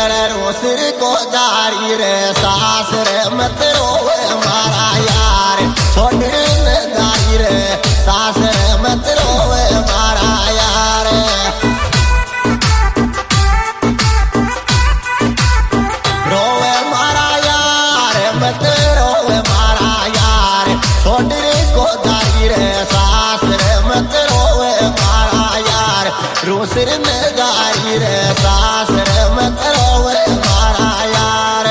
येरे रोसर को जारी रे सास रे मत रोवे मारा यार छोड़ न जारी रे सास रे मत रोवे मारा यार रोवे मारा यार मत रोवे मारा यार छोड़ को जारी रे सास रे मत रोवे मारा यार रोसर न जारी रे सास रे मत रोवे मारा यार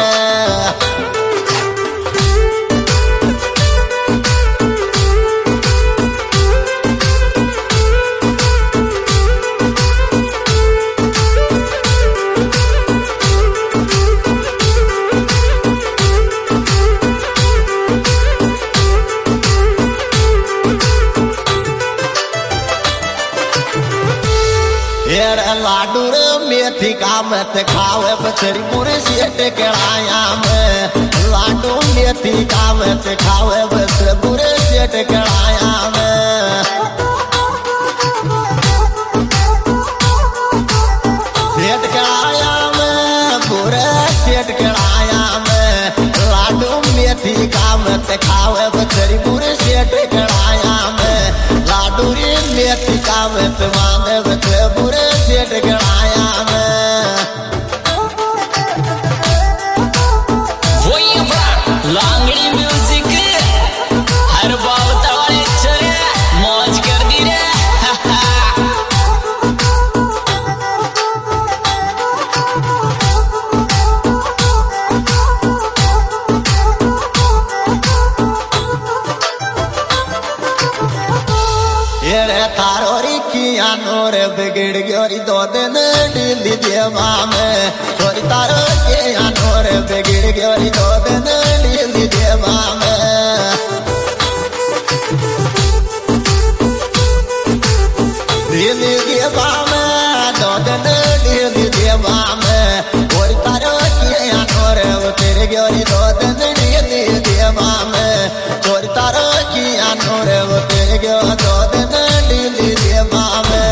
लाडू रे मेथी का मत खावे बचरी पूरे सेट कड़ाया में लाडू मेथी का मत खावे बचरी पूरे सेट कड़ाया में सेट कड़ाया में पूरे सेट कड़ाया में लाडू मेथी का मत खावे बचरी पूरे सेट कड़ाया में लाडू रे मेथी का मत मांगे बचरी पूरे सेट कड़ाया में वही लांगड़ी म्यूजिक हर बात वाले चले मौज कर दी रे ये तारोरी किया नोर बिगड़ गयोरी दो दिन ढीली देवा में छोरी तारो के नोर बिगड़ गयोरी दो दिन ढीली देवा में ढीली देवा में दो दिन ढीली देवा में छोरी तारो के नोर उतर गयोरी दो दिन ढीली देवा में छोरी तारो की नोर उतर गयो दो दिन ढीली देवा में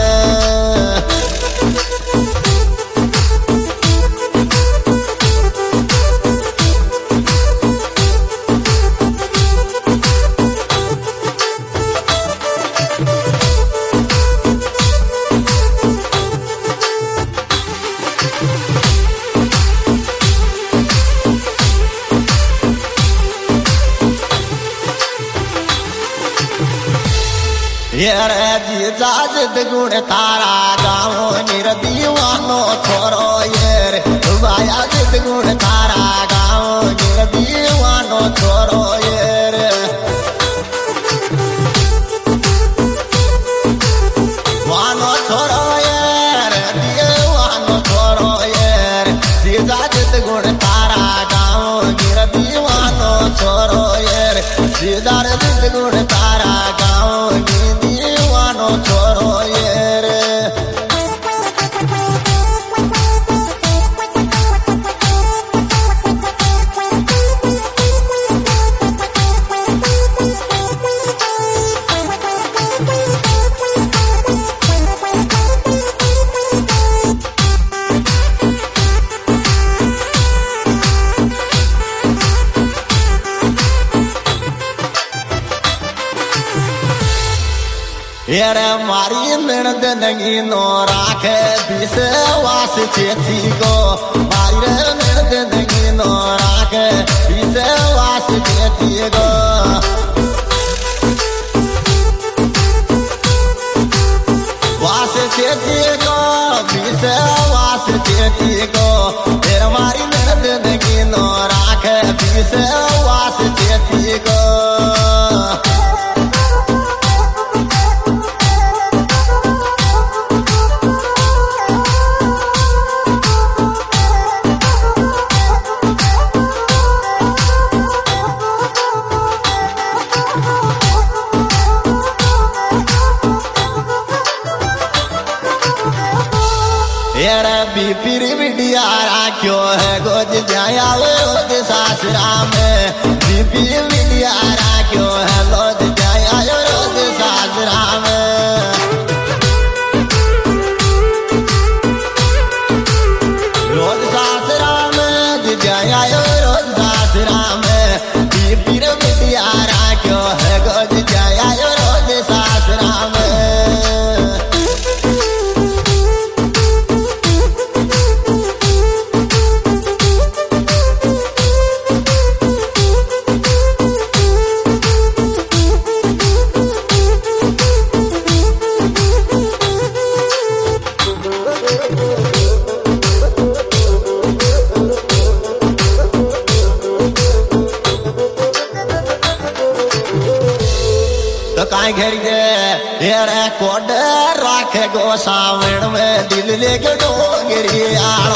येरे जीजाज गुण तारा गाँव निर दीवानो छोरो येर बाया जिद गुण तारा गाँव निर दीवानो छोरो येर वानो छोरो येर दीवानो छोरो येर जीजाज गुण तारा गाँव निर दीवानो छोरो येर जीदार जिद गुण तारा गाँव छोरो येर येरे मारी नर्द नगी नो राखे विश्वास चेती को मारी नर्द नगी नो राखे विश्वास चेती को वास चेती को विश्वास चेती को तेरे मारी नर्द नगी नो राखे विश्वास चेती को येरे बीपीर बिटिया राख्यो है गोद जाया रोज सासरा में बीपी बिटिया राख्यो है गोद जाया रोज सासरा में रोज सासरा तो काई घेरी दे ये रे कोड राखे गो सावण में दिल लेके डोंगरी आ